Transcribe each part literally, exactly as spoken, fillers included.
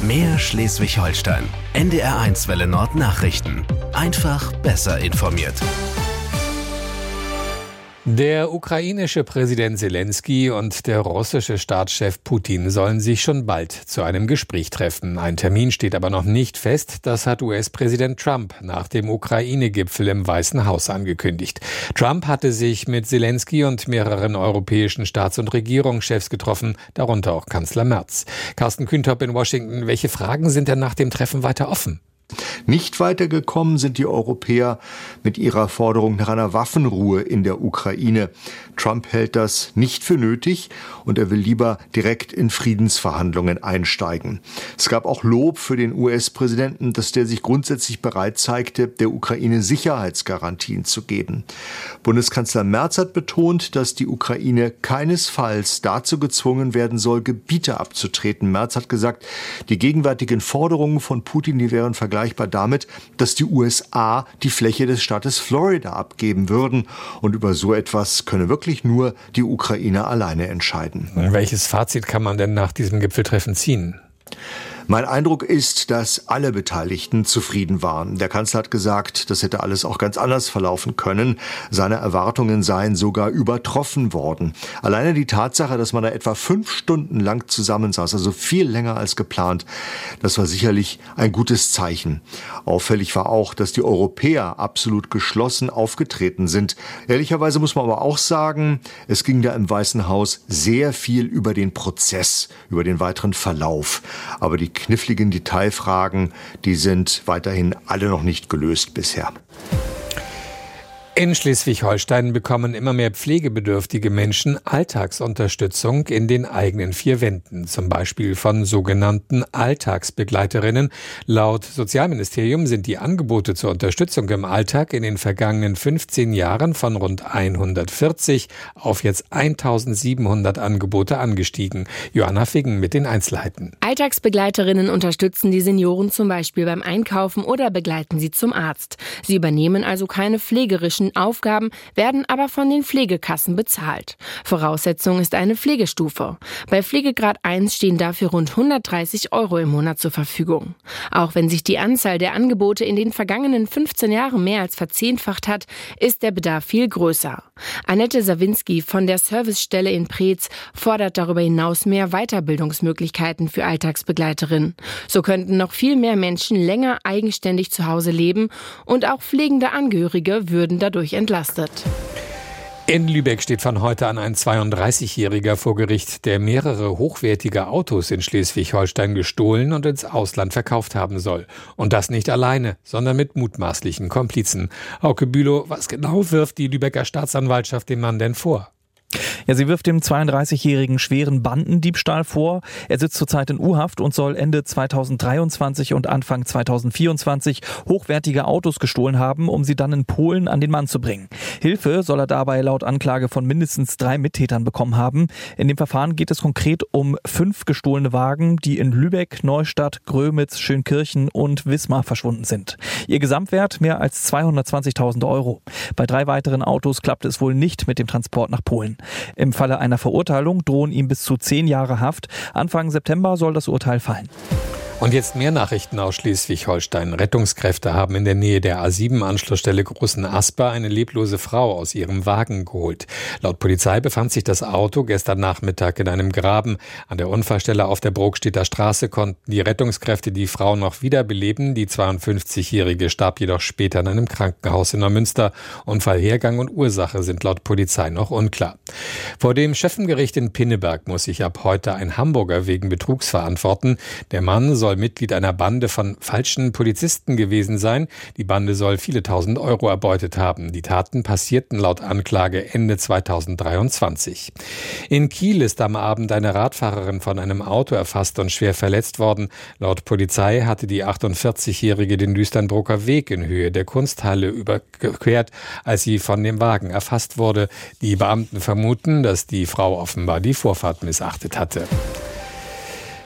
Mehr Schleswig-Holstein. N D R eins Welle Nord Nachrichten. Einfach besser informiert. Der ukrainische Präsident Selenskyj und der russische Staatschef Putin sollen sich schon bald zu einem Gespräch treffen. Ein Termin steht aber noch nicht fest. Das hat U S-Präsident Trump nach dem Ukraine-Gipfel im Weißen Haus angekündigt. Trump hatte sich mit Selenskyj und mehreren europäischen Staats- und Regierungschefs getroffen, darunter auch Kanzler Merz. Carsten Kühntop in Washington. Welche Fragen sind denn nach dem Treffen weiter offen? Nicht weitergekommen sind die Europäer mit ihrer Forderung nach einer Waffenruhe in der Ukraine. Trump hält das nicht für nötig und er will lieber direkt in Friedensverhandlungen einsteigen. Es gab auch Lob für den U S-Präsidenten, dass der sich grundsätzlich bereit zeigte, der Ukraine Sicherheitsgarantien zu geben. Bundeskanzler Merz hat betont, dass die Ukraine keinesfalls dazu gezwungen werden soll, Gebiete abzutreten. Merz hat gesagt, die gegenwärtigen Forderungen von Putin, die wären vergleichbar Vergleichbar damit, dass die U S A die Fläche des Staates Florida abgeben würden. Und über so etwas könne wirklich nur die Ukraine alleine entscheiden. Welches Fazit kann man denn nach diesem Gipfeltreffen ziehen? Mein Eindruck ist, dass alle Beteiligten zufrieden waren. Der Kanzler hat gesagt, das hätte alles auch ganz anders verlaufen können. Seine Erwartungen seien sogar übertroffen worden. Alleine die Tatsache, dass man da etwa fünf Stunden lang zusammensaß, also viel länger als geplant, das war sicherlich ein gutes Zeichen. Auffällig war auch, dass die Europäer absolut geschlossen aufgetreten sind. Ehrlicherweise muss man aber auch sagen, es ging da im Weißen Haus sehr viel über den Prozess, über den weiteren Verlauf. Aber die kniffligen Detailfragen, die sind weiterhin alle noch nicht gelöst bisher. In Schleswig-Holstein bekommen immer mehr pflegebedürftige Menschen Alltagsunterstützung in den eigenen vier Wänden, zum Beispiel von sogenannten Alltagsbegleiterinnen. Laut Sozialministerium sind die Angebote zur Unterstützung im Alltag in den vergangenen fünfzehn Jahren von rund hundertvierzig auf jetzt eintausendsiebenhundert Angebote angestiegen. Johanna Figgen mit den Einzelheiten. Alltagsbegleiterinnen unterstützen die Senioren zum Beispiel beim Einkaufen oder begleiten sie zum Arzt. Sie übernehmen also keine pflegerischen Aufgaben, werden aber von den Pflegekassen bezahlt. Voraussetzung ist eine Pflegestufe. Bei Pflegegrad eins stehen dafür rund hundertdreißig Euro im Monat zur Verfügung. Auch wenn sich die Anzahl der Angebote in den vergangenen fünfzehn Jahren mehr als verzehnfacht hat, ist der Bedarf viel größer. Annette Sawinski von der Servicestelle in Preetz fordert darüber hinaus mehr Weiterbildungsmöglichkeiten für Alltagsbegleiterinnen. So könnten noch viel mehr Menschen länger eigenständig zu Hause leben und auch pflegende Angehörige würden dadurch entlastet. In Lübeck steht von heute an ein zweiunddreißigjähriger vor Gericht, der mehrere hochwertige Autos in Schleswig-Holstein gestohlen und ins Ausland verkauft haben soll. Und das nicht alleine, sondern mit mutmaßlichen Komplizen. Hauke Bülow, was genau wirft die Lübecker Staatsanwaltschaft dem Mann denn vor? Ja, sie wirft dem zweiunddreißigjährigen schweren Bandendiebstahl vor. Er sitzt zurzeit in U-Haft und soll Ende zweitausenddreiundzwanzig und Anfang zweitausendvierundzwanzig hochwertige Autos gestohlen haben, um sie dann in Polen an den Mann zu bringen. Hilfe soll er dabei laut Anklage von mindestens drei Mittätern bekommen haben. In dem Verfahren geht es konkret um fünf gestohlene Wagen, die in Lübeck, Neustadt, Grömitz, Schönkirchen und Wismar verschwunden sind. Ihr Gesamtwert mehr als zweihundertzwanzigtausend Euro. Bei drei weiteren Autos klappte es wohl nicht mit dem Transport nach Polen. Im Falle einer Verurteilung drohen ihm bis zu zehn Jahre Haft. Anfang September soll das Urteil fallen. Und jetzt mehr Nachrichten aus Schleswig-Holstein. Rettungskräfte haben in der Nähe der A sieben Anschlussstelle Großen Asper eine leblose Frau aus ihrem Wagen geholt. Laut Polizei befand sich das Auto gestern Nachmittag in einem Graben. An der Unfallstelle auf der Brokstedter Straße konnten die Rettungskräfte die Frau noch wiederbeleben. Die zweiundfünfzigjährige starb jedoch später in einem Krankenhaus in Neumünster. Unfallhergang und Ursache sind laut Polizei noch unklar. Vor dem Schöffengericht in Pinneberg muss sich ab heute ein Hamburger wegen Betrugs verantworten. Der Mann soll soll Mitglied einer Bande von falschen Polizisten gewesen sein. Die Bande soll viele tausend Euro erbeutet haben. Die Taten passierten laut Anklage Ende zweitausenddreiundzwanzig. In Kiel ist am Abend eine Radfahrerin von einem Auto erfasst und schwer verletzt worden. Laut Polizei hatte die achtundvierzigjährige den Lüsternbroker Weg in Höhe der Kunsthalle überquert, als sie von dem Wagen erfasst wurde. Die Beamten vermuten, dass die Frau offenbar die Vorfahrt missachtet hatte.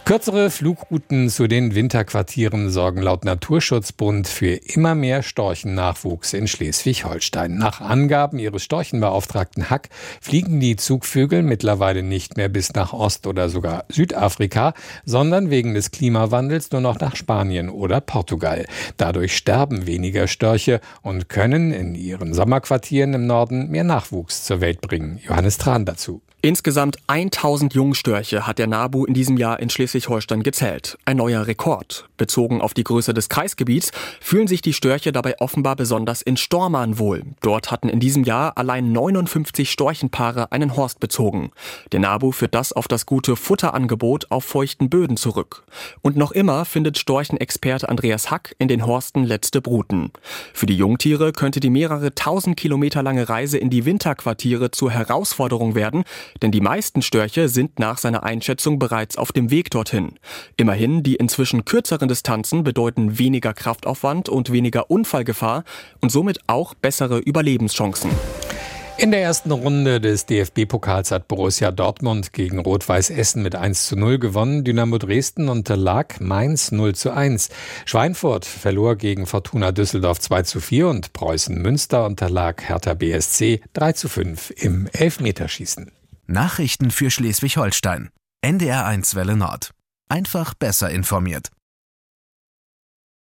Kürzere Flugrouten zu den Winterquartieren sorgen laut Naturschutzbund für immer mehr Storchennachwuchs in Schleswig-Holstein. Nach Angaben ihres Storchenbeauftragten Hack fliegen die Zugvögel mittlerweile nicht mehr bis nach Ost- oder sogar Südafrika, sondern wegen des Klimawandels nur noch nach Spanien oder Portugal. Dadurch sterben weniger Störche und können in ihren Sommerquartieren im Norden mehr Nachwuchs zur Welt bringen. Johannes Tran dazu. Insgesamt tausend Jungstörche hat der NABU in diesem Jahr in Schleswig-Holstein gezählt. Ein neuer Rekord. Bezogen auf die Größe des Kreisgebiets fühlen sich die Störche dabei offenbar besonders in Stormarn wohl. Dort hatten in diesem Jahr allein neunundfünfzig Storchenpaare einen Horst bezogen. Der NABU führt das auf das gute Futterangebot auf feuchten Böden zurück. Und noch immer findet Storchenexperte Andreas Hack in den Horsten letzte Bruten. Für die Jungtiere könnte die mehrere tausend Kilometer lange Reise in die Winterquartiere zur Herausforderung werden, denn die meisten Störche sind nach seiner Einschätzung bereits auf dem Weg dorthin. Immerhin, die inzwischen kürzeren Distanzen bedeuten weniger Kraftaufwand und weniger Unfallgefahr und somit auch bessere Überlebenschancen. In der ersten Runde des D F B-Pokals hat Borussia Dortmund gegen Rot-Weiß Essen mit eins zu null gewonnen. Dynamo Dresden unterlag Mainz null zu eins. Schweinfurt verlor gegen Fortuna Düsseldorf zwei zu vier und Preußen Münster unterlag Hertha B S C drei zu fünf im Elfmeterschießen. Nachrichten für Schleswig-Holstein. N D R eins Welle Nord. Einfach besser informiert.